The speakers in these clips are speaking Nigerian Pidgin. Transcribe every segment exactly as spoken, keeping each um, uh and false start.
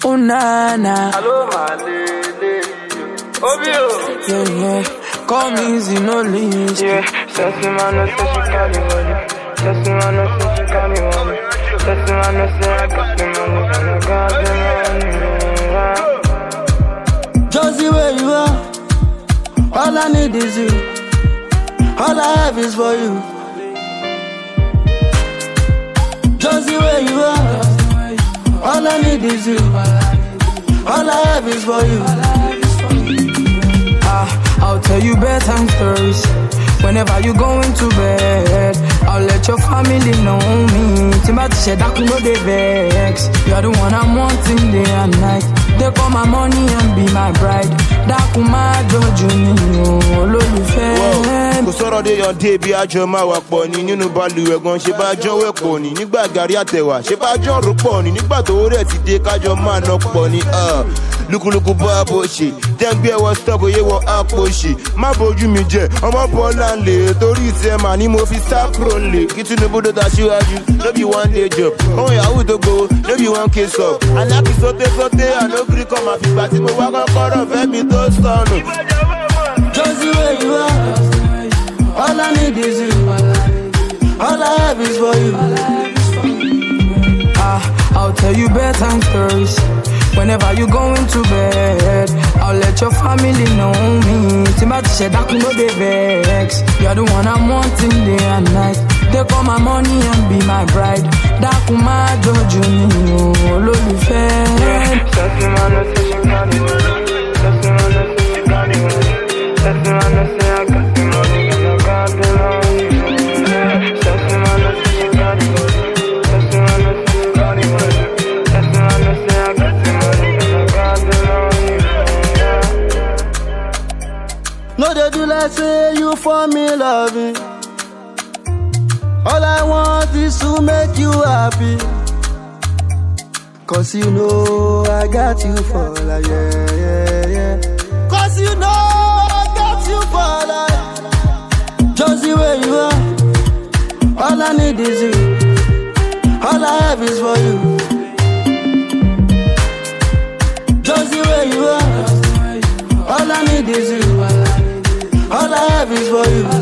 Oh na na. Hello, my lady. Obio. Yeah, yeah. Call me easy, no leash. Yeah, sexy man, no say she got the money. Sexy man, no say she got the money. Sexy man, no say I got the money. I got the money. Just the way you are. All I need is you. All I have is for you. Just the way you are. All I need is you. All I have is for you. Ah, I'll tell you bedtime stories. Whenever you going to bed, I'll let your family know me. Timothy said I could know they vex. You're the one I'm wanting day and night. Take all my money and be my bride. That could my judge me, oh, love you fair. Kò sọ̀rọ̀ dé yan dé bí àjọ máa wà pọ̀ ní nínú balùwẹ̀ gan ṣe bá jọ wẹ̀ pọ̀ ní nígbà gàrí àtẹ̀wà ṣe bá jọ rò pọ̀ ní nígbà tó rẹ̀ ti dé kájọ máa ná pọ̀ ní lukuluku bá bó ṣe dẹ́gbẹ́ ẹwọ stop oyé wọ àpò ṣe má bójú mi jẹ ọmọ bọ́lá ń lè torí ìtẹ́ mà ní mo fi sápro lè kí Tinubu tó ta síwájú no be one day job ohun yahoo tó gbowó no be one case up aláàkì sóté sóté ànógiri kan máa fìgbà tí mo wá kọ́kọ́rọ́ fẹ́mi tó sọnù. Just the way you are. All I need is you. All I have is for you. Ah, I'll tell you bedtime stories. Whenever you going to bed, I'll let your family know me. Timothy said I could know they vex. You're the one I'm wanting day and night. Take all my money and be my bride. That could my judge me, oh, love you fair. Sexy man, no say she got the money. Sexy man, no say she got the money. Sexy man, no say I got the money. I got the money. Sexy man, no say she got the money. Sexy man, no say she got the money. Sexy man, no say I got the money. I got the money. No, they do like say you for me loving. All I want is to make you happy. Cause you know I got you for life, yeah, yeah, yeah. Cause you know I got you for life. Just the way you are. All I need is you. All I have is for you. Just the way you are. All I need is you. All I have is for you.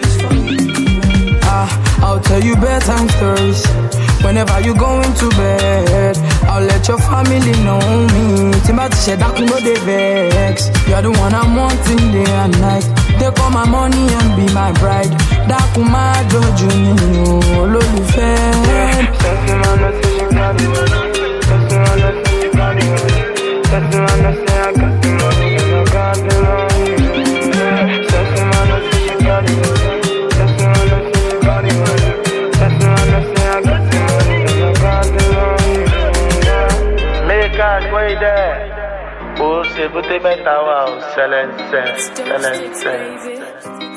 Ah, I'll tell you bedtime stories. Whenever you going to bed, I'll let your family know me. Timothy said I could know they vex. You're the one I'm wanting day and night. Take all my money and be my bride. That could my judge me, oh, love you fair. Sexy man, no say she got the money. Sexy man, no say she got the money. Sexy man, no say I got the money. I got the money. Sexy man, no say she got the money. Sexy man, no say she got the money. Sexy man, no say I got the money. I got the money. Make us wait there. Oh, c'est pour te mettre à wow, c'est l'excès, c'est l'excès.